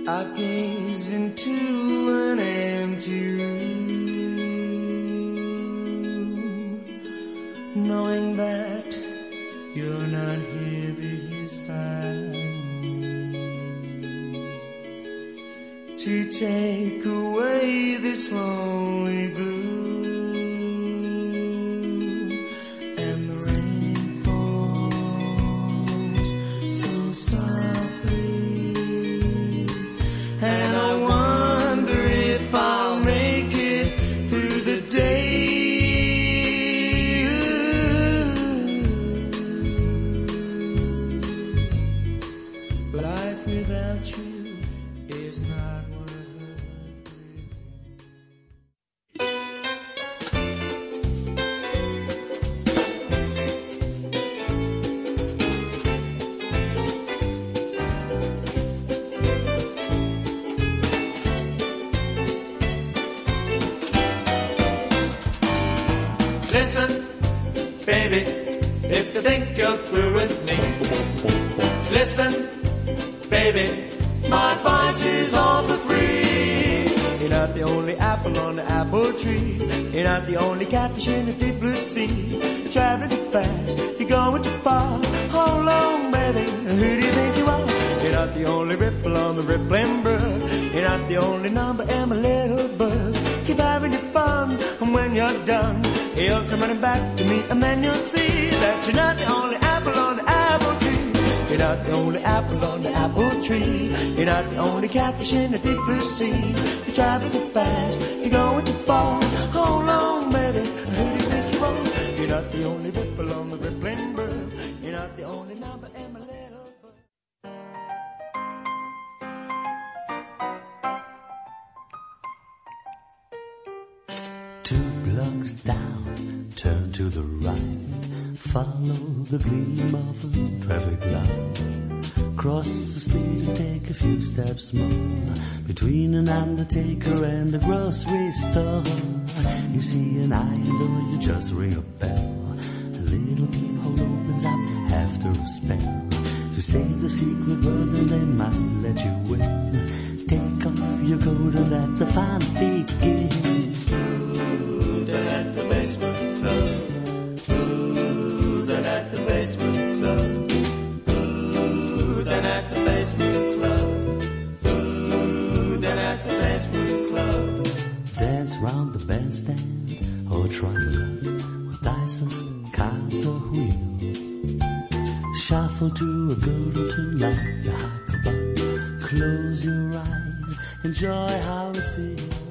I gaze into an empty room, knowing that you're not here beside me to take away this lonely gloom. And the rain falls so softly, and I wonder if I'll make it through the day. Life without you is not worth living. Listen, baby, if you think you're through with me. Listen, baby, my advice is all for free. You're not the only apple on the apple tree. You're not the only catfish in the deep blue sea. You're traveling too fast, you're going too far. Hold on, baby, who do you think you are? You're not the only ripple on the rippling brook. You're not the only number in my little book. Keep having your fun, and when you're done, you'll come running back to me, and then you'll see that you're not the only apple on the apple tree. You're not the only apple on the apple tree. You're not the only catfish in the deep blue sea. You're traveling too fast, you're going too far. Hold on, baby, who do you think you are? You're not the only ripple on the rippling brook. You're not the only number in my little book. Two blocks down, turn to the right. Follow the gleam of a traffic light. Cross the street and take a few steps more. Between an undertaker and a grocery store, you see an eye door, you just ring a bell. A little peephole opens up after a spell. If you say the secret word, then they might let you in. Take off your coat and let the fun begin. Ooh, down at the basement club. Down at the basement club. Ooh, down at the basement club. Ooh, down at the basement club. Dance round the bandstand or try your luck with dice, cards or wheels. Shuffle to a good or two like a hucklebuck. Close your eyes, enjoy how it feels.